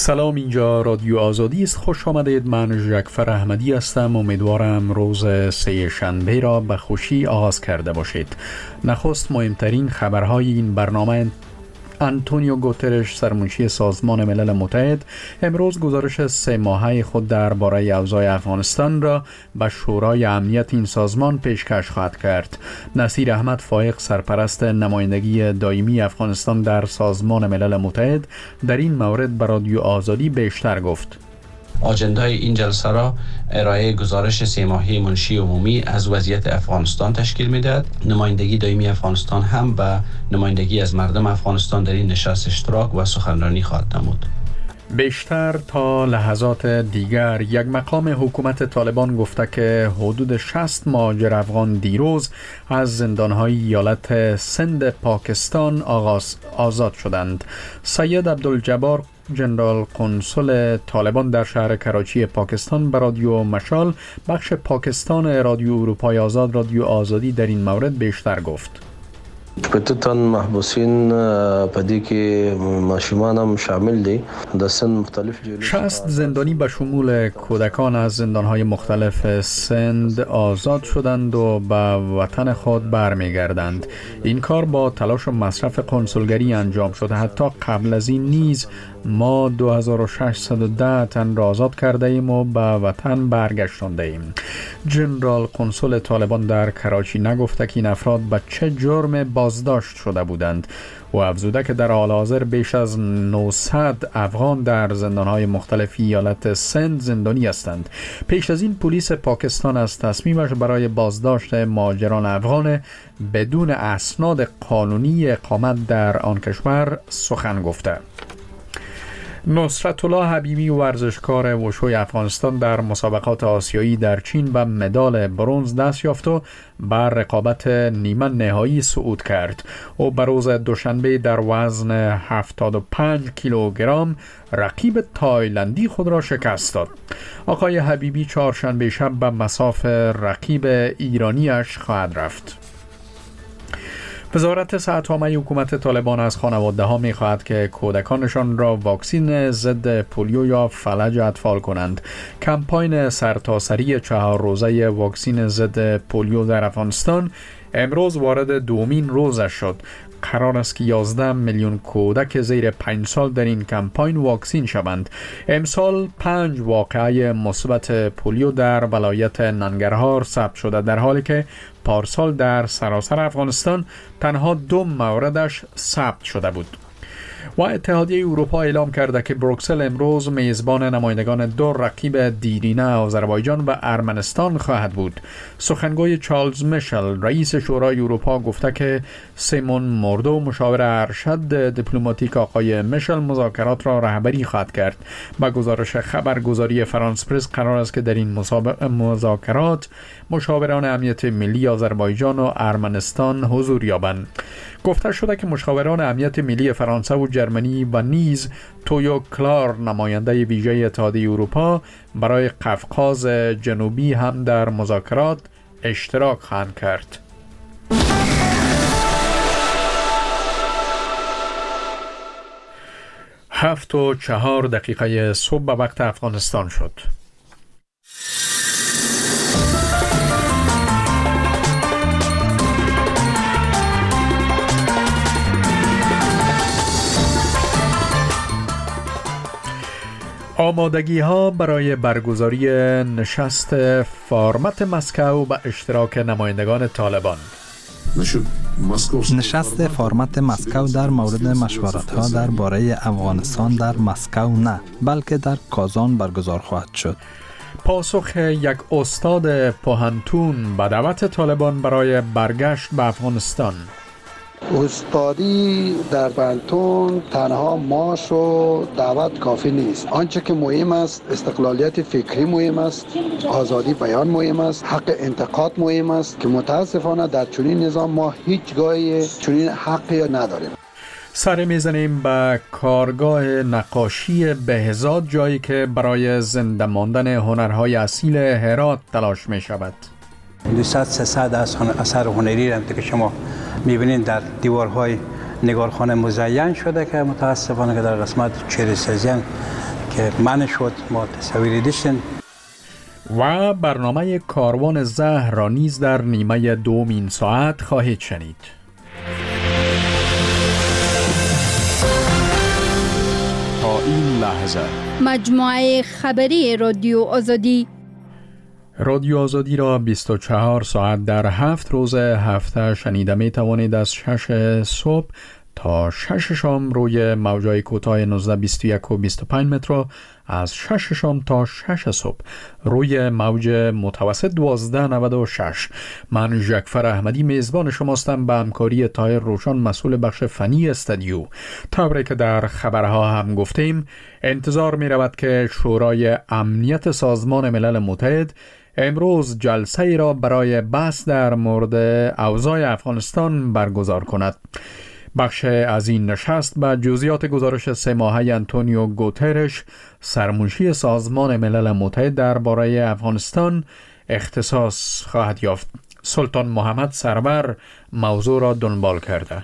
سلام، اینجا رادیو آزادی است. خوش آمدید. من ژکفر احمدی هستم. امیدوارم روز سه شنبه را به خوشی آغاز کرده باشید. نخست مهمترین خبرهای این برنامه: آنتونیو گوترش، سرمنشی سازمان ملل متحد، امروز گزارش 3 ماهه خود درباره اوضاع افغانستان را به شورای امنیت این سازمان پیشکش خواهد کرد. نصیر احمد فائق، سرپرست نمایندگی دائمی افغانستان در سازمان ملل متحد، در این مورد به رادیو آزادی بیشتر گفت. آجندای این جلسه را ارائه گزارش 3 ماهه منشی عمومی از وضعیت افغانستان تشکیل می‌دهد. نمایندگی دائمی افغانستان هم به نمایندگی از مردم افغانستان در این نشست اشتراک و سخنرانی خواهد نمود. بیشتر تا لحظات دیگر، یک مقام حکومت طالبان گفته که حدود 60 مهاجر افغان دیروز از زندان‌های ایالت سند پاکستان آزاد شدند. سید عبدالجبار، جنرال قنصل طالبان در شهر کراچی پاکستان، به رادیو مشال بخش پاکستان رادیو اروپای آزاد رادیو آزادی در این مورد بیشتر گفت. 50 تن محبوسین پدی که ماشومان هم شامل دی در سن مختلف 60 زندانی به شمول کودکان از زندانهای مختلف سند آزاد شدند و به وطن خود برمیگردند. این کار با تلاش و مصرف کنسولگری انجام شده. حتی قبل از این نیز ما 2610 تن را آزاد کرده ایم و به وطن برگشتانده ایم. جنرال قنصل طالبان در کراچی نگفته که این افراد به چه جرم بازداشت شده بودند و افزوده که در حال حاضر بیش از 900 افغان در زندانهای مختلف ایالت سند زندانی هستند. پیش از این پلیس پاکستان از تصمیمش برای بازداشت مهاجران افغان بدون اسناد قانونی اقامت در آن کشور سخن گفته. نصرت الله حبیبی، ورزشکار وشوی افغانستان، در مسابقات آسیایی در چین به مدال برنز دست یافت و بر رقابت نیمه نهایی صعود کرد. او بر روز دوشنبه در وزن 75 کیلوگرم رقیب تایلندی خود را شکست داد. آقای حبیبی چهارشنبه شب به مصاف رقیب ایرانیش خواهد رفت. وزارت صحت‌عامه حکومت طالبان از خانواده‌ها می‌خواهد که کودکانشان را واکسین ضد پولیو یا فلج اطفال کنند. کمپاین سرتاسری 4 روزه واکسین ضد پولیو در افغانستان امروز وارد دومین روزش شد. قرار است که 11 میلیون کودک زیر 5 سال در این کمپاین واکسین شوند. امسال 5 واقعه مثبت پولیو در ولایت ننگرهار ثبت شده، در حالی که پارسال در سراسر افغانستان تنها 2 موردش ثبت شده بود. و اتحادیه اروپا اعلام کرده که بروکسل امروز میزبان نمایندگان 2 رقیب دیرینه آذربایجان و ارمنستان خواهد بود. سخنگوی چارلز میشل، رئیس شورای اروپا، گفته که سیمون موردو، مشاور ارشد دیپلماتیک آقای میشل، مذاکرات را رهبری خواهد کرد. با گزارش خبرگزاری فرانس پرس، قرار است که در این مذاکرات مشاوران امنیت ملی آذربایجان و ارمنستان حضور یابند. گفته شده که مشاوران امنیت ملی فرانسه و جرمنی و نیز تویو کلار، نماینده ویژه اتحادیه اروپا برای قفقاز جنوبی، هم در مذاکرات اشتراک خواهند کرد. هفت و 4 دقیقه صبح به وقت افغانستان شد. آمادگی ها برای برگزاری نشست فارمت مسکو به اشتراک نمایندگان طالبان. نشست فارمت مسکو در مورد مشورت ها درباره افغانستان در مسکو نه، بلکه در کازان برگزار خواهد شد. پاسخ یک استاد پوهنتون به دعوت طالبان برای برگشت به افغانستان. استادی در پوهنتون تنها معاش و دعوت کافی نیست. آنچه که مهم است استقلالیت فکری مهم است، آزادی بیان مهم است، حق انتقاد مهم است که متاسفانه در چنین نظام ما هیچگاه چنین حقی نداریم. سر میزنیم به کارگاه نقاشی بهزاد، جایی که برای زنده ماندن هنرهای اصیل هرات تلاش می شود. 200-300 اثر هنری را که شما میبینید در دیوارهای نگارخانه مزین شده که متاسفانه که در قسمت چهره سازی که منع شد. ما تصاویری داشتیم و برنامه کاروان زهر را نیز در نیمه دوم این ساعت خواهید شنید. تا این لحظه مجموعه خبری رادیو آزادی را 24 ساعت در 7 روز هفته شنیده می توانید از 6 صبح تا 6 شام روی موجای کوتاه 1921 و 25 متر و از 6 شام تا 6 صبح روی موج متوسط 1296. من ژکفر احمدی میزبان شماستم به همکاری طاهر روشن مسئول بخش فنی استودیو. طوری که در خبرها هم گفتیم، انتظار می رود که شورای امنیت سازمان ملل متحد امروز جلسه ای را برای بحث در مورد اوضاع افغانستان برگزار کند. بخش از این نشست به جزئیات گزارش 3 ماهه آنتونیو گوترش، سرمنشی سازمان ملل متحد درباره افغانستان اختصاص خواهد یافت. سلطان محمد سرور موضوع را دنبال کرده.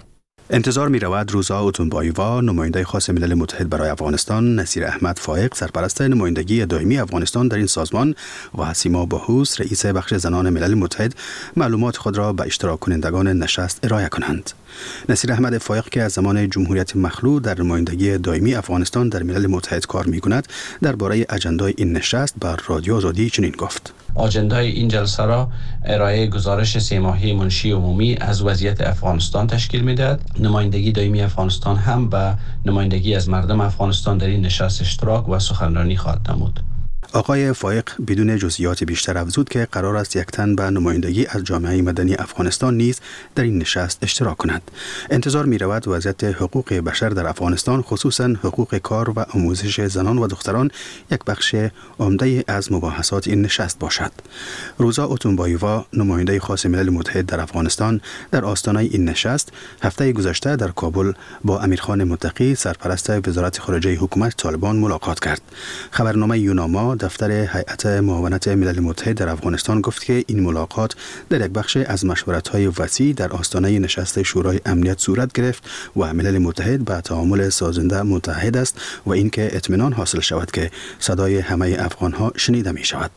انتظار می رود روزا اوتونبایوا، نماینده خاص ملل متحد برای افغانستان، نصیر احمد فائق، سرپرست نمایندگی دائمی افغانستان در این سازمان و سیما باهوس، رئیس بخش زنان ملل متحد، معلومات خود را به اشتراک کنندگان نشست ارائه کنند. نصیر احمد فائق که از زمان جمهوریت مخلوع در نمایندگی دائمی افغانستان در ملل متحد کار می کند، درباره اجندای این نشست بر رادیو آزادی چنین گفت: آجندای این جلسه را ارائه گزارش 3 ماهه منشی عمومی از وضعیت افغانستان تشکیل می‌دهد. نمایندگی دائمی افغانستان هم به نمایندگی از مردم افغانستان در این نشست اشتراک و سخنرانی خواهد نمود. آقای فائق بدون جزئیات بیشتر افزود که قرار است یک تن به نمایندگی از جامعه مدنی افغانستان نیز در این نشست اشتراک کند. انتظار می رود وضعیت حقوق بشر در افغانستان، خصوصا حقوق کار و آموزش زنان و دختران، یک بخش عمده از مباحثات این نشست باشد. روزا اوتونبایوا، نماینده خاص ملل متحد در افغانستان، در آستانه این نشست هفته گذشته در کابل با امیرخان متقی، سرپرست وزارت خارجه حکومت طالبان ملاقات کرد. خبرنامه یوناما دفتر هیئت معاونت ملل متحد در افغانستان گفت که این ملاقات در یک بخش از مشورت‌های وسیع در آستانه نشست شورای امنیت صورت گرفت و ملل متحد به تعامل سازنده متحد است و اینکه اطمینان حاصل شود که صدای همه افغان‌ها شنیده می شود.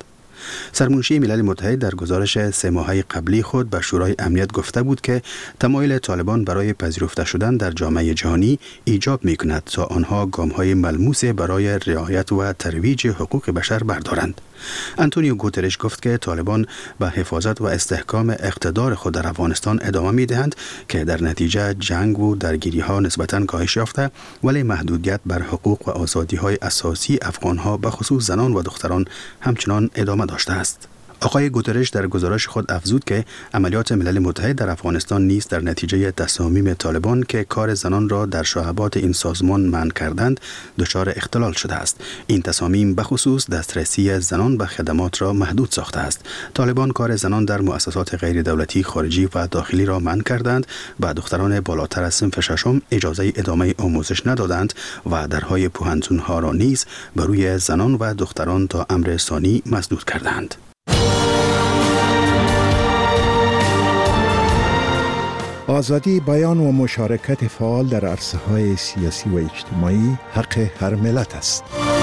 سرمنشی ملل متحد در گزارش 3 ماهه قبلی خود به شورای امنیت گفته بود که تمایل طالبان برای پذیرفته شدن در جامعه جهانی ایجاب می کند تا آنها گام‌های ملموس برای رعایت و ترویج حقوق بشر بردارند. آنتونیو گوترش گفت که طالبان به حفاظت و استحکام اقتدار خود در افغانستان ادامه می دهند که در نتیجه جنگ و درگیری ها نسبتاً کاهش یافته، ولی محدودیت بر حقوق و آزادی های اساسی افغان ها به خصوص زنان و دختران همچنان ادامه داشته است. آقای گوترش در گزارش خود افزود که عملیات ملل متحد در افغانستان نیز در نتیجه تصامیم طالبان که کار زنان را در شعبات این سازمان منع کردند دچار اختلال شده است. این تصامیم به خصوص دسترسی زنان به خدمات را محدود ساخته است. طالبان کار زنان در مؤسسات غیر دولتی خارجی و داخلی را منع کردند و دختران بالاتر از صنف ششم اجازه ادامه آموزش ندادند و درهای پوهنتون‌ها را نیز بر روی زنان و دختران تا امر ثانی مسدود کردند. آزادی بیان و مشارکت فعال در عرصه‌های سیاسی و اجتماعی حق هر ملت است.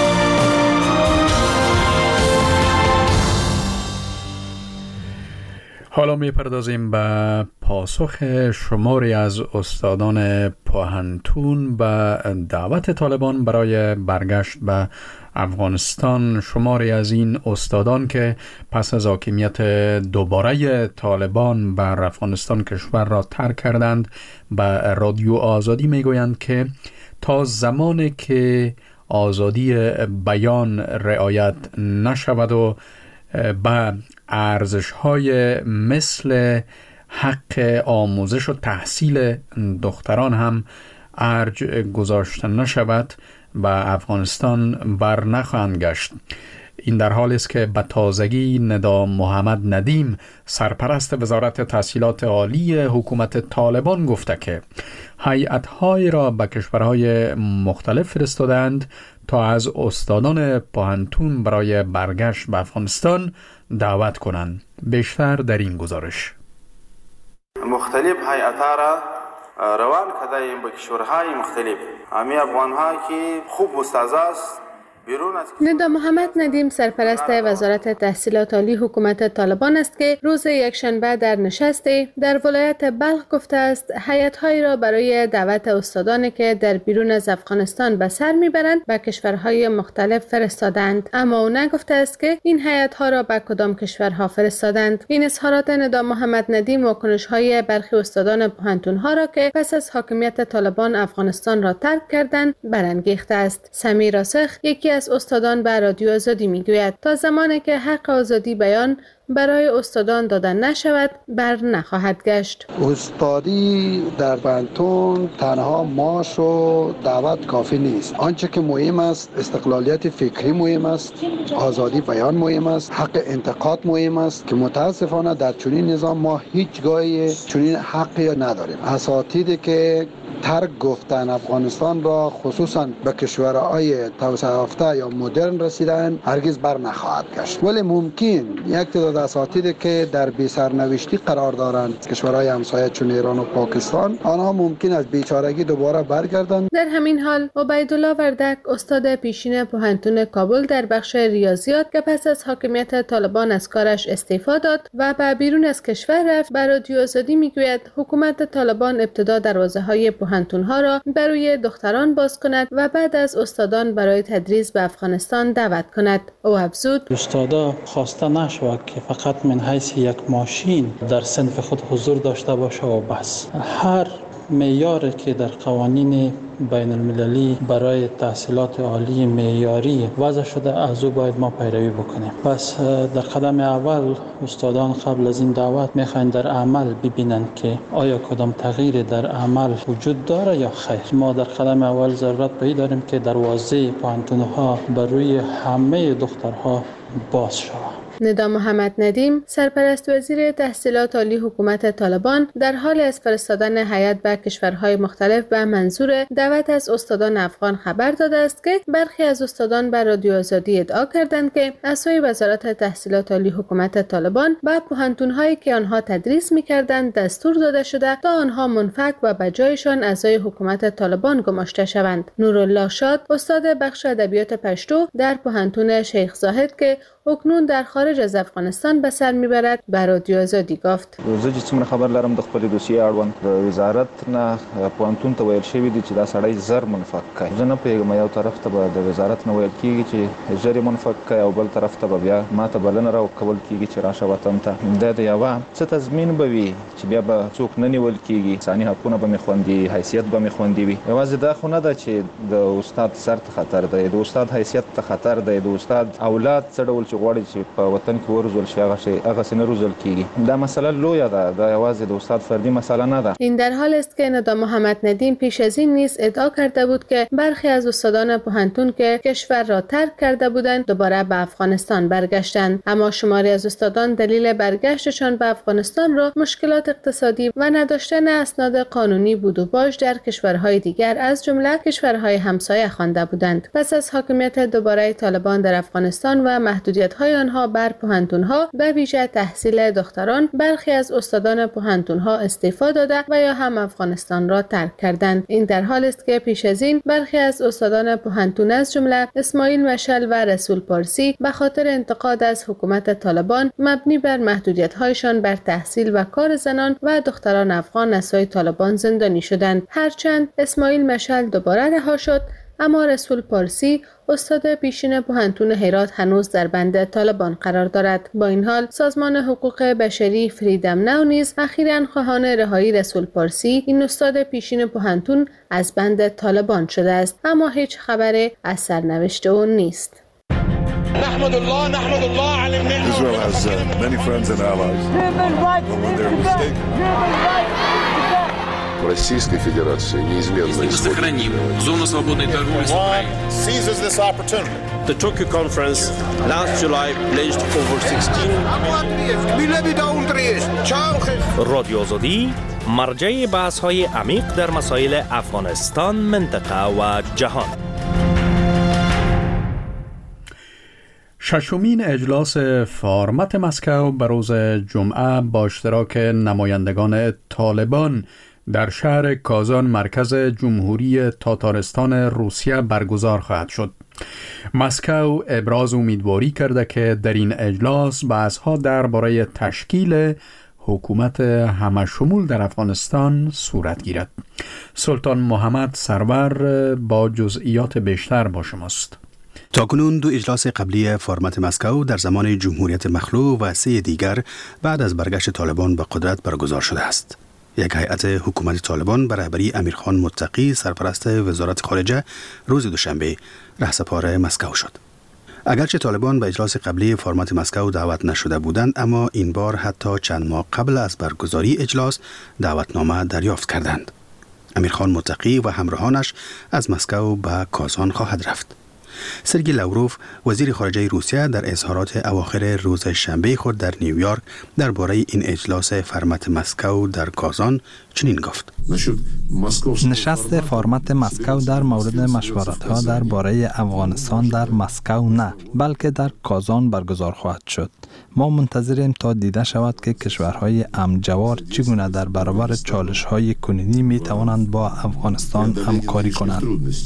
حالا می‌پردازیم به پاسخ شماری از استادان پوهنتون به دعوت طالبان برای برگشت به افغانستان. شماری از این استادان که پس از حاکمیت دوباره طالبان بر افغانستان کشور را ترک کردند به رادیو آزادی میگویند که تا زمانی که آزادی بیان رعایت نشود و به ارزش‌های مثل حق آموزش و تحصیل دختران هم ارج گذاشته نشود و افغانستان بر نخواهند گشت. این در حالی است که به تازگی ندا محمد ندیم، سرپرست وزارت تحصیلات عالی حکومت طالبان گفته که هیئت‌هایی را به کشورهای مختلف فرستادند تا از استادان پوهنتون برای برگشت به افغانستان دعوت کنند. بیشتر در این گزارش. مختلف هیئت‌ها را روان کردیم به کشورهای مختلف. همه افغان‌ها که خوب مستعد است ندا محمد ندیم سرپرست وزارت تحصیلات عالی حکومت طالبان است که روز یکشنبه در نشستی در ولایت بلخ گفته است هیئت‌هایی را برای دعوت استادانی که در بیرون از افغانستان به سر میبرند به کشورهای مختلف فرستادند، اما او نگفته است که این هیئت‌ها را به کدام کشورها فرستادند. این اظهارات ندا محمد ندیم واکنش‌های برخی استادان پوهنتون‌ها را که پس از حاکمیت طالبان افغانستان را ترک کردند برانگیخته است. سمیر راسخ یکی از استادان به رادیو آزادی میگوید تا زمانی که حق آزادی بیان برای استادان داده نشود بر نخواهد گشت. استادی در پوهنتون تنها معاش و دعوت کافی نیست. آنچه که مهم است استقلالیت فکری مهم است، آزادی بیان مهم است، حق انتقاد مهم است که متاسفانه در چنین نظام ما هیچگاه چنین حقی نداریم. اساتیدی که ترک گفتن افغانستان را خصوصا به کشورهای توسعه یافته یا مدرن رسیدن هرگز بر نخواهد گشت، ولی ممکن یک تعداد اساتیدی که در بی سرنوشتی قرار دارند کشورهای همسایه چون ایران و پاکستان، آنها ممکن است بیچارگی دوباره برگردند. در همین حال عبیدالله وردک استاد پیشین پوهنتون کابل در بخش ریاضیات که پس از حاکمیت طالبان از کارش استعفا داد و به بیرون از کشور رفت به رادیو آزادی میگوید حکومت طالبان ابتدا دروازه‌های پوهنتون‌ها را برای دختران باز کند و بعد از استادان برای تدریس به افغانستان دعوت کند. او افزود استادا خواسته نشود که فقط من حیث یک ماشین در صنف خود حضور داشته باشه و بس. هر معیاری که در قوانین بین المللی برای تحصیلات عالی معیاری وضع شده از او باید ما پیروی بکنیم. پس در قدم اول استادان قبل از این دعوت میخواین در عمل ببینند که آیا کدام تغییر در عمل وجود داره یا خیر. ما در قدم اول ضرورت به این داریم که دروازه پوهنتون‌ها بر روی همه دخترها باز شود. ندا محمد ندیم سرپرست وزیر تحصیلات عالی حکومت طالبان در حال از فرستادن هیئت به کشورهای مختلف به منظور دعوت از استادان افغان خبر داده است که برخی از استادان به رادیو آزادی ادعا کردند که اعضای وزارت تحصیلات عالی حکومت طالبان به پوهنتون‌هایی که آنها تدریس می‌کردند دستور داده شده تا آنها منفک و به جایشان اعضای حکومت طالبان گماشته شوند. نورالله شاد استاد بخش ادبیات پشتو در پوهنتون شیخ زاهد که اکنون در خارج از افغانستان به سر میبرد به رادیو آزادی گفت زه چې څومره خبر لرم د خپل دوسیې اړوند د وزارت نه پوهنتون ته ویل شوي دي چې دا سړی زر منفک کوي. زه نه پوهېږم یو طرف ته به د وزارت نه ویل کېږي چې زر یې منفک کوي او بل طرف ته به بیا ما ته بلنه راکول کېږي چې راشه وطن ته. دا د یوه څه تضمین به وي چې بیا به څوک نه نیول کېږي، انساني حقونه به مې خوندي، حیثیت به مې خوندي وي. یوازې دا خو نه ده چې د استاد سر ته خطر دی، د استاد حیثیت ته خطر دی، د استاد اولاد څه ډول غواړي چې په وطن کې ورزول شي هغه څه نه روزل کیږي. دا مسئله لویه ده، دا یوازې د استاد فردي مسئله نه ده. این در حال است که ندا محمد ندیم پیش از این نیز ادعا کرده بود که برخی از استادان پوهنتون که کشور را ترک کرده بودند دوباره به افغانستان برگشتند، اما شماری از استادان دلیل برگشتشان به افغانستان را مشکلات اقتصادی و نداشتن اسناد قانونی بود و باج در کشورهای دیگر از جمله کشورهای همسایه خوانده بودند. پس از حاکمیت دوباره طالبان در افغانستان و محدودیت‌های آنها بر پوهنتون‌ها به ویژه تحصیل دختران، برخی از استادان پوهنتون‌ها استعفا داده و یا هم افغانستان را ترک کردند. این در حال است که پیش از این برخی از استادان پوهنتون از جمله اسماعیل مشعل و رسول پارسی به خاطر انتقاد از حکومت طالبان مبنی بر محدودیت‌هایشان بر تحصیل و کار زنان و دختران افغان از سوی طالبان زندانی شدند. هرچند اسماعیل مشعل دوباره رها شد، اما رسول پارسی استاد پیشین پوهنتون هرات هنوز در بند طالبان قرار دارد. با این حال سازمان حقوق بشری فریدم ناو نیز اخیراً خواهان رهایی رسول پارسی این استاد پیشین پوهنتون از بند طالبان شده است، اما هیچ خبری از سرنوشت او نیست. نحمد الله على النعمة. Israel has many friends and allies. When they're mistaken. Российской Федерации неизменно сохраним зону свободной торговли с Украиной. Seizes this opportunity. The Tokyo conference last July pledged over 16 رادیو آزادی مرجع بحث‌های عمیق در مسائل افغانستان، منطقه و جهان. ششمین اجلاس فارمت مسکو به روز جمعه با اشتراک نمایندگان طالبان در شهر کازان مرکز جمهوری تاتارستان روسیه برگزار خواهد شد. مسکو ابراز امیدواری کرده که در این اجلاس بحث‌ها درباره تشکیل حکومت همشمول در افغانستان صورت گیرد. سلطان محمد سرور با جزئیات بیشتر با شماست. تاکنون 2 اجلاس قبلی فرمت مسکو در زمان جمهوریت مخلوع و 3 دیگر بعد از برگشت طالبان به قدرت برگزار شده است. یک هیئت حکومت طالبان به رهبری امیرخان متقی سرپرست وزارت خارجه روز دوشنبه رهسپار مسکو شد. اگرچه طالبان به اجلاس قبلی فرمت مسکو دعوت نشده بودند، اما این بار حتی چند ماه قبل از برگزاری اجلاس دعوتنامه دریافت کردند. امیرخان متقی و همراهانش از مسکو به کازان خواهد رفت. سرگی لاوروف وزیر خارجه روسیه در اظهارات اواخر روز شنبه خود در نیویورک درباره این اجلاس فرمت مسکو در کازان چنین گفت: نشست فرمت مسکو در مورد مشورت‌ها درباره افغانستان در مسکو نه، بلکه در کازان برگزار خواهد شد. ما منتظریم تا دیده شود که کشورهای امجوار چگونه در برابر چالش‌های کنونی می‌توانند با افغانستان همکاری کنند.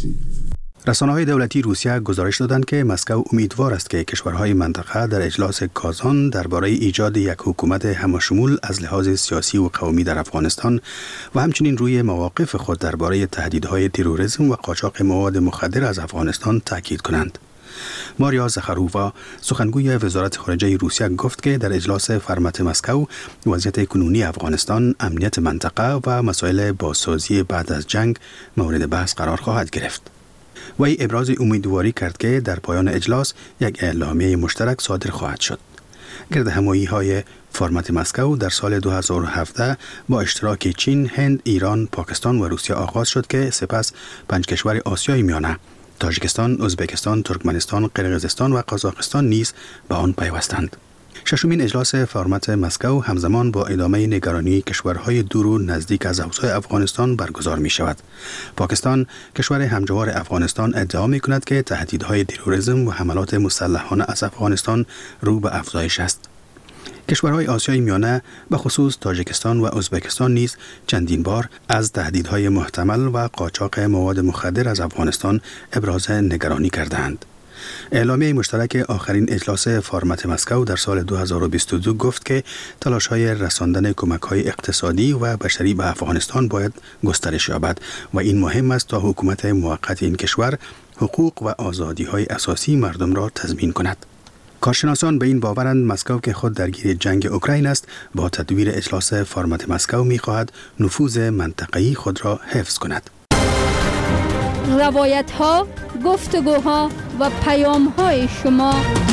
رسانه‌های دولتی روسیه گزارش دادند که مسکو امیدوار است که کشورهای منطقه در اجلاس کازان درباره ایجاد یک حکومت همشمول از لحاظ سیاسی و قومی در افغانستان و همچنین روی مواقف خود درباره تهدیدهای تروریسم و قاچاق مواد مخدر از افغانستان تاکید کنند. ماریا زخارووا سخنگوی وزارت خارجه روسیه گفت که در اجلاس فرمت مسکو وضعیت کنونی افغانستان، امنیت منطقه و مسائل بازسازی بعد از جنگ مورد بحث قرار خواهد گرفت. وی ابراز امیدواری کرد که در پایان اجلاس یک اعلامیه مشترک صادر خواهد شد. گردهمایی‌های فرمت مسکو در سال 2017 با اشتراک چین، هند، ایران، پاکستان و روسیه آغاز شد که سپس 5 کشور آسیای میانه، تاجیکستان، ازبکستان، ترکمنستان، قرقیزستان و قزاقستان نیز به آن پیوستند. ششمین اجلاس فرمت مسکو همزمان با ادامه نگرانی کشورهای دور و نزدیک از اوضاع افغانستان برگزار می شود. پاکستان، کشور همجوار افغانستان، ادعا می کند که تهدیدهای تروریسم و حملات مسلحانه از افغانستان رو به افزایش است. کشورهای آسیای میانه به خصوص تاجیکستان و ازبکستان نیز چندین بار از تهدیدهای محتمل و قاچاق مواد مخدر از افغانستان ابراز نگرانی کردند. اعلامیه مشترک آخرین اجلاس فرمت مسکو در سال 2022 گفت که تلاش‌های رساندن کمک‌های اقتصادی و بشری به افغانستان باید گسترش یابد و این مهم است تا حکومت موقت این کشور حقوق و آزادی‌های اساسی مردم را تضمین کند. کارشناسان به این باورند مسکو که خود درگیر جنگ اوکراین است، با تدویر اجلاس فرمت مسکو می‌خواهد نفوذ منطقه‌ای خود را حفظ کند. روایت‌ها، گفتگوها و پیام‌های شما.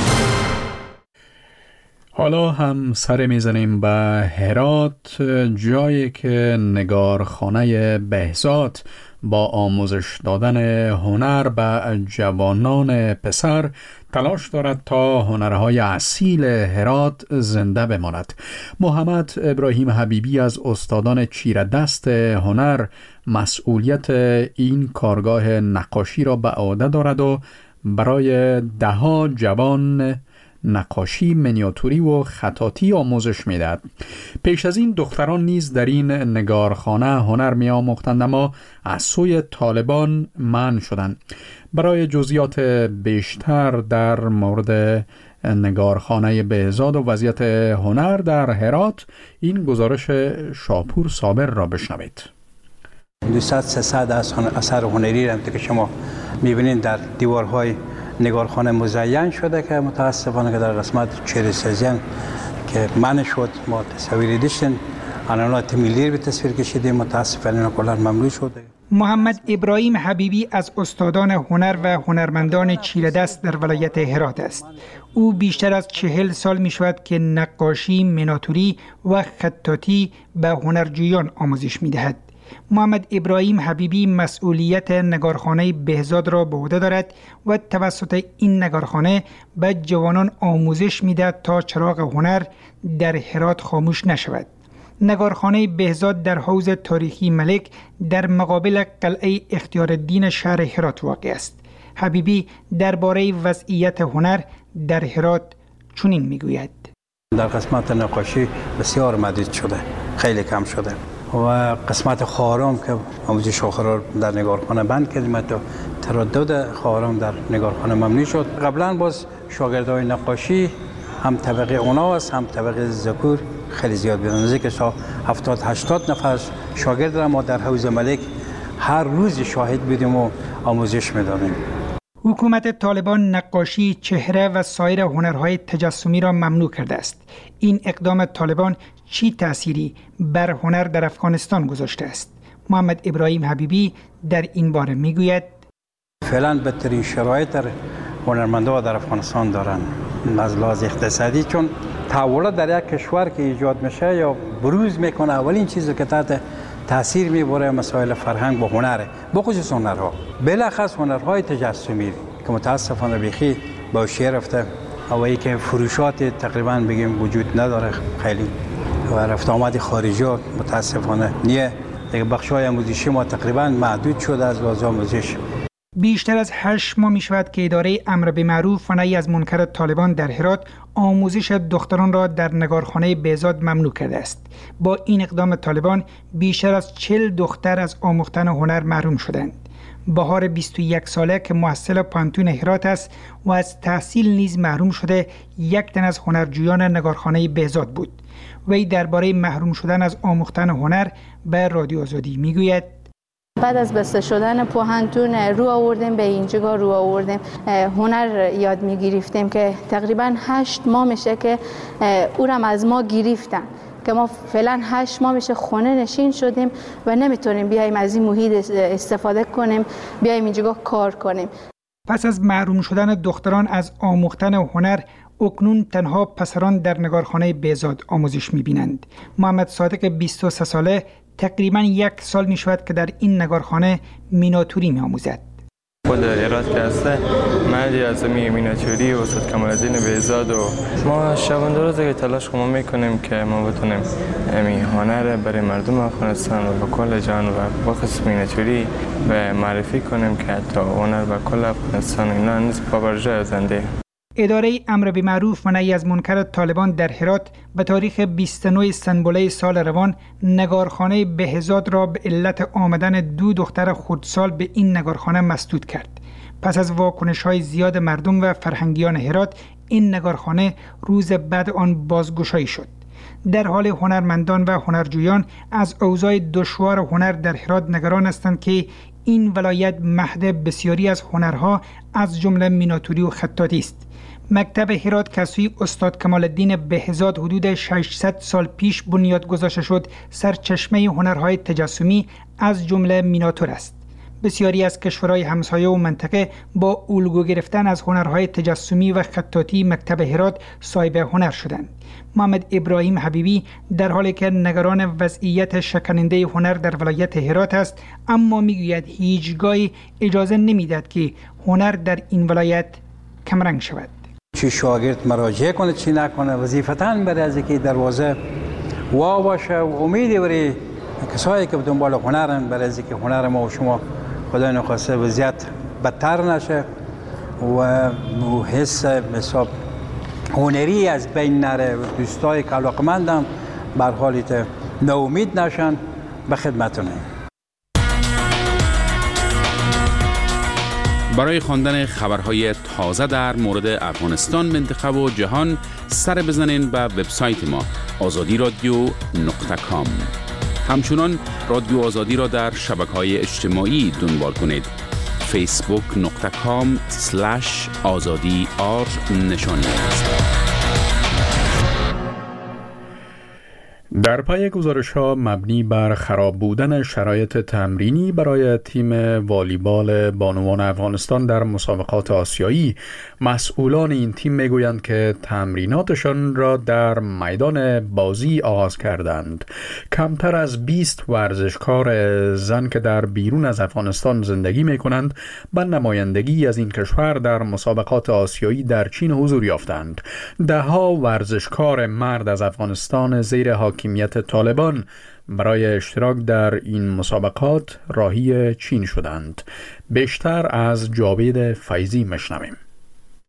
حالا هم سر میزنیم به هرات، جایی که نگارخانه بهزاد با آموزش دادن هنر به جوانان پسر تلاش دارد تا هنرهای اصیل هرات زنده بماند. محمد ابراهیم حبیبی از استادان چیره دست هنر مسئولیت این کارگاه نقاشی را به عهده دارد و برای دهها جوان نقاشی، منیاتوری و خطاطی آموزش میدهد. پیش از این دختران نیز در این نگارخانه هنر می آموختند، اما از سوی طالبان منع شدند. برای جزئیات بیشتر در مورد نگارخانه بهزاد و وضعیت هنر در هرات این گزارش شاپور صابر را بشنوید. 200-300 اثر هنری را که شما می‌بینید در دیوارهای نگارخانه مزین شده که متاسفانه که در قسمت چهره‌سازی که منع شد ما تصاویری داشتیم، عناوینات ملی به تصویر کشیدیم، متاسفانه کلا ممنوع شده. محمد ابراهیم حبیبی از استادان هنر و هنرمندان چیره دست در ولایت هرات است. او بیشتر از 40 سال می شود که نقاشی، منیاتوری و خطاطی به هنرجویان آموزش می دهد. محمد ابراهیم حبیبی مسئولیت نگارخانه بهزاد را به عهده دارد و توسط این نگارخانه به جوانان آموزش می‌دهد تا چراغ هنر در هرات خاموش نشود. نگارخانه بهزاد در حوض تاریخی ملک در مقابل قلعه اختیارالدین شهر هرات واقع است. حبیبی درباره وضعیت هنر در هرات چنین میگوید: در قسمت نقاشی بسیار مدید شده، خیلی کم شده. و قسمت خواهرام که آموزش آخر در نگارخانه بند کردیم، تا تردد خواهرام در نگارخانه ممنوع شد. قبلا باز شاگردای نقاشی هم طبقه اونا است هم طبقه ذکور خیلی زیاد بودن، نزدیک 70-80 نفر شاگرد را ما در حوض ملک هر روز شاهد بودیم و آموزش میدادیم. حکومت طالبان نقاشی، چهره و سایر هنرهای تجسمی را ممنوع کرده است. این اقدام طالبان چی تأثیری بر هنر در افغانستان گذاشته است؟ محمد ابراهیم حبیبی در این باره میگوید: فعلا بهترین شرایط در هنرمندان در افغانستان دارن از لحاظ اقتصادی، چون تحولات در یک کشور که ایجاد میشه یا بروز میکنه، اولین چیزی که تحت تاثیر میبره مسائل فرهنگ و هنره، بخصوص هنرها، بلخص هنرهای تجسمی که متاسفانه بیخی با شیر رفته و ای که فروشات تقریبا بگیم وجود نداره خیلی و رفت آمد خارجی متاسفانه نیه. دیگه بخشای آموزشی ما تقریبا محدود شده از لحاظ آموزش. بیشتر از 8 ماه می شود که اداره امر به معروف و نهی از منکر طالبان در هرات آموزش دختران را در نگارخانه بهزاد ممنوع کرده است. با این اقدام طالبان بیشتر از 40 دختر از آموختن هنر محروم شدند. بهار 21 ساله که محصل پانتون هرات است و از تحصیل نیز محروم شده، یک تن از هنرجویان نگارخانه بهزاد بود. وی درباره محروم شدن از آموختن هنر به رادیو آزادی میگوید: بعد از بسته شدن پوهنتون رو آوردیم به اینجا، رو آوردیم هنر یاد میگرفتیم که تقریبا 8 ماه میشه که او را از ما گرفتن، که ما فعلا 8 ماه میشه خونه نشین شدیم و نمیتونیم بیایم از این محیط استفاده کنیم، بیایم اینجا کار کنیم. پس از محروم شدن دختران از آموختن هنر، اکنون تنها پسران در نگارخانه بهزاد آموزش میبینند. محمد صادق 23 ساله تقریبا 1 سال می شود که در این نگارخانه میناتوری می آموزد. خود هرات که هسته مردی از میناتوری و استاد کمال الدین بهزاد و ما شبانه روزه که تلاش ما میکنیم که ما بتونیم هنر برای مردم افغانستان و کل جهان و بخصوص میناتوری به معرفی کنیم که تا هنر به کل افغانستان اینا نیز پابرجا زنده. اداره امر به معروف و نهی از منکر طالبان در هرات به تاریخ 29 سنبله سال روان نگارخانه بهزاد را به علت آمدن 2 دختر خردسال به این نگارخانه مسدود کرد. پس از واکنش‌های زیاد مردم و فرهنگیان هرات، این نگارخانه روز بعد آن بازگشایی شد. در حال هنرمندان و هنرجویان از اوضاع دشوار هنر در هرات نگران هستند که این ولایت مهد بسیاری از هنرها از جمله میناتوری و خطاطی است. مکتب هرات که سوی استاد کمال الدین بهزاد حدود 600 سال پیش بنیاد گذاشته شد، سرچشمه هنرهای تجسمی از جمله میناتور است. بسیاری از کشورهای همسایه و منطقه با الگو گرفتن از هنرهای تجسمی و خطاطی مکتب هرات صاحب هنر شدند. محمد ابراهیم حبیبی در حالی که نگران وضعیت شکننده هنر در ولایت هرات است، اما میگوید هیچگاهی اجازه نمیدهد که هنر در این ولایت کمرنگ شود. چی شاگرد مراجعه کنه چی نکنه، وظیفتاً برای از اینکه دروازه وا باشه و امیدی برای کسایی که دنبال هنرن، برای از اینکه هنر ما و شما خدای نخواسته وضعیت بدتر نشه و حس حساب هنری از بین نره، دوستای که علاقمندم بر حالیت ناامید نشن. به خدمتونه. برای خواندن خبرهای تازه در مورد افغانستان، منطقه و جهان سر بزنین به وبسایت ما azadi.radio.com. همچنان رادیو آزادی را در شبکه‌های اجتماعی دنبال کنید. facebook.com/azadi_r نشانی است. در پی گزارش‌ها مبنی بر خراب بودن شرایط تمرینی برای تیم والیبال بانوان افغانستان در مسابقات آسیایی، مسئولان این تیم میگویند که تمریناتشان را در میدان بازی آغاز کردند. کمتر از 20 ورزشکار زن که در بیرون از افغانستان زندگی می‌کنند، به نمایندگی از این کشور در مسابقات آسیایی در چین حضور یافتند. ده‌ها ورزشکار مرد از افغانستان زیر حاکمیت طالبان برای اشتراک در این مسابقات راهی چین شدند. بیشتر از جاوید فیضی مشنویم.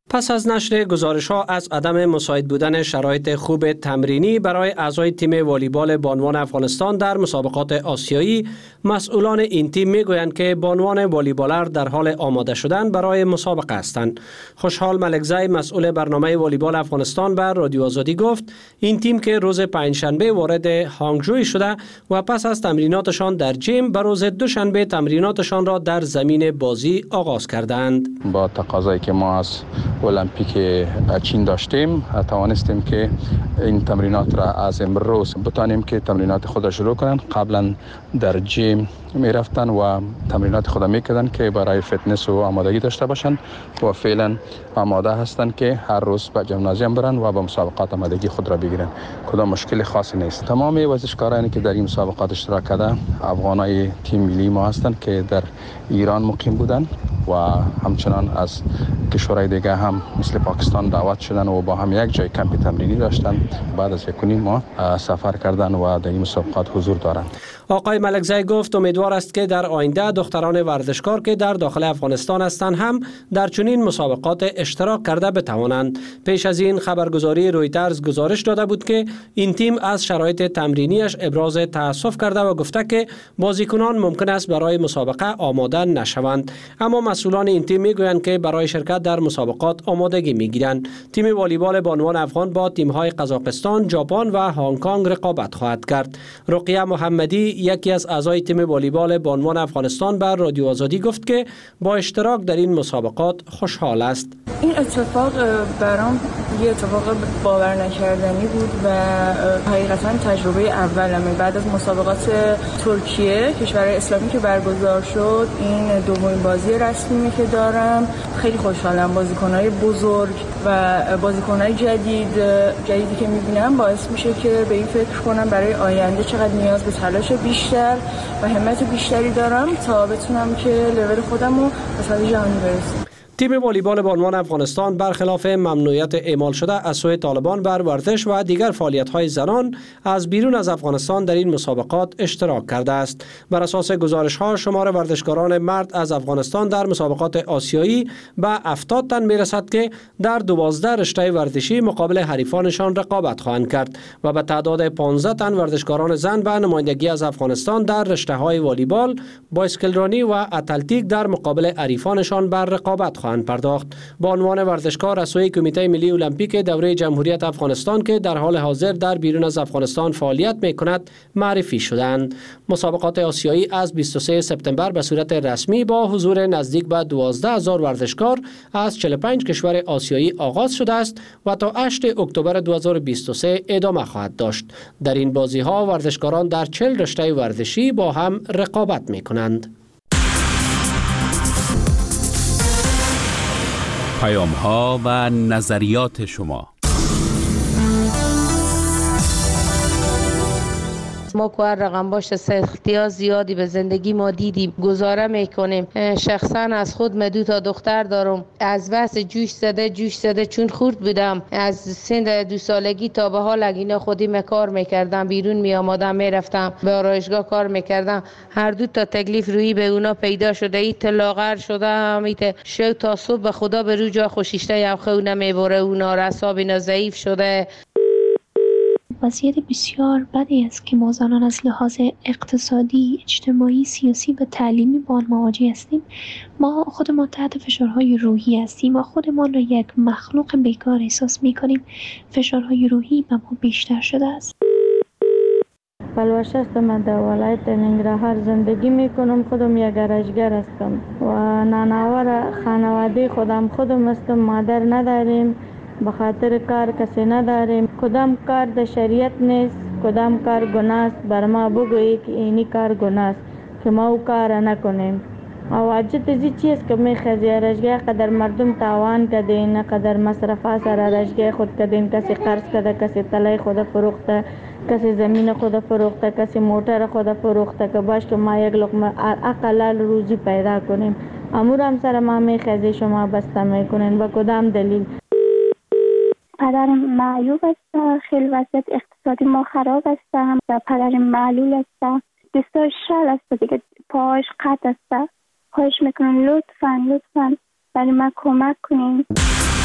پس از نشر گزارش‌ها از عدم مساعد بودن شرایط خوب تمرینی برای اعضای تیم والیبال بانوان افغانستان در مسابقات آسیایی، مسئولان این تیم میگویند که بانوان والیبالر در حال آماده شدن برای مسابقه هستند. خوشحال ملکزی مسئول برنامه والیبال افغانستان بر رادیو آزادی گفت این تیم که روز پنجشنبه وارد هانگجوی شده و پس از تمریناتشان در جیم به روز دوشنبه تمریناتشان را در زمین بازی آغاز کردند. با تقاضایی که ما از المپیک چین داشتیم توانستیم که این تمرینات را از امروز بتانیم که تمرینات خود شروع کنند. قبلا در جیم می رفتن و تمرینات خود می کردن که برای فتنس و آمادگی داشته باشند و فعلا آماده هستند که هر روز به ژیمنازیوم برن و به مسابقات آمادگی خود را بگیرن. کدام مشکل خاصی نیست. تمام ورزشکارانی که در این مسابقات اشتراک کرده افغانای تیم ملی ما هستند که در ایران مقیم بودند و همچنان از کشورهای دیگه هم مثل پاکستان دعوت شدن و با هم یک جای کمپ تمرینی داشتن. بعد از 1.5 ماه سفر کردن و در این مسابقات حضور دارند. آقای ملکزی گفت امیدوار است که در آینده دختران ورزشکار که در داخل افغانستان هستند هم در چنین مسابقات اشتراک کرده بتوانند. پیش از این خبرگزاری رویترز گزارش داده بود که این تیم از شرایط تمرینیش ابراز تأسف کرده و گفته که بازیکنان ممکن است برای مسابقه آماده نشوند. اما مسئولان این تیم میگویند که برای شرکت در مسابقات آمادگی میگیرند. تیم والیبال بانوان افغان با تیم‌های قزاقستان، ژاپن و هنگ کنگ رقابت خواهد کرد. رقیه محمدی یکی از اعضای تیم والیبال بانوان افغانستان بر رادیو آزادی گفت که با اشتراک در این مسابقات خوشحال است. این اتفاق برام یه اتفاق باور نکردنی بود و حقیقتا تجربه اولمه. بعد از مسابقات ترکیه کشور اسلامی که برگزار شد این دومین بازی رسمی که دارم. خیلی خوشحالم. بازیکن‌های بزرگ و بازیکن‌های جدیدی که می‌بینم باعث میشه که به این فکر کنم برای آینده چقدر نیاز به تلاش بیشتر و همت بیشتری دارم تا بتونم که لول خودم رو به سطح جهانی برسونم. تیم والیبال بانوان افغانستان برخلاف ممنوعیت اعمال شده از سوی طالبان بر ورزش و دیگر فعالیت‌های زنان از بیرون از افغانستان در این مسابقات اشتراک کرده است. بر اساس گزارش‌ها شمار ورزشکاران مرد از افغانستان در مسابقات آسیایی به 70 تن می‌رسد که در 12 رشته ورزشی مقابل حریفانشان رقابت خواهند کرد و به تعداد 15 تن ورزشکاران زن به نمایندگی از افغانستان در رشته‌های والیبال، بایسکلرانی و اتلتیک در مقابل حریفانشان بر رقابت خواهند پرداخت. با عنوان ورزشکار از سوی کمیته ملی المپیک دوره جمهوریت افغانستان که در حال حاضر در بیرون از افغانستان فعالیت می‌کند معرفی شدند. مسابقات آسیایی از 23 سپتامبر به صورت رسمی با حضور نزدیک به 12000 ورزشکار از 45 کشور آسیایی آغاز شده است و تا 8 اکتبر 2023 ادامه خواهد داشت. در این بازی‌ها ورزشکاران در 40 رشته ورزشی با هم رقابت می‌کنند. پیام‌ها و نظریات شما. ما که هر رقم باشه سختی‌ها زیادی به زندگی ما دیدیم، گزاره میکنیم. شخصا از خود من 2 دختر دارم. از واسه جوش زده چون خورد بودم. از سن 2 سالگی تا به حال اینا خودی کار میکردم، بیرون می آمدم میرفتم به آرایشگاه کار میکردم. هر 2 تا تکلیف روی به اونا پیدا شده. ایت لاغر شده ایت شو تا صبح به خدا به رو جا خوشیشته یا خو نمیبره. اونا رساب اینا ضعیف شده. وضعیت بسیار بدی است که ما زنان از لحاظ اقتصادی، اجتماعی، سیاسی و تعلیمی با آن مواجه هستیم. ما خودمان تحت فشارهای روحی هستیم و خودمان را یک مخلوق بیکار احساس می‌کنیم. فشارهای روحی به ما بیشتر شده است. پلوش هستم. من در ولایت ننگرهار زندگی میکنم. خودم یک گرجگر هستم و نانآور خانواده خودم هستم. مادر نداریم، به خاطر کار کسی نداریم. کدام کار در شریعت نیست، کدام کار گناه است. بر ما بگویی که اینی کار گناه است که ما او کار نکنیم. او عجت ازی چیز که میخوازی رشگاه قدر مردم تاوان کدین، قدر مصرفه سر رشگاه خود کدین. کسی قرض کده، کسی طلای خود فروخته، کسی زمین خود فروخته، کسی موتر خود فروخته که باش که ما یک لقمه اقلال روزی پیدا کنیم. امور هم سر ما میخوازی شما بسته میکنین. با کدام دلیل؟ پدرم معیوب است. خیلی وضعیت اقتصادی ما خراب است. پدرم معلول است. دستاش شل است دیگه، پاهاش قطع است. خواهش میکنم لطفاً برای من کمک کنین.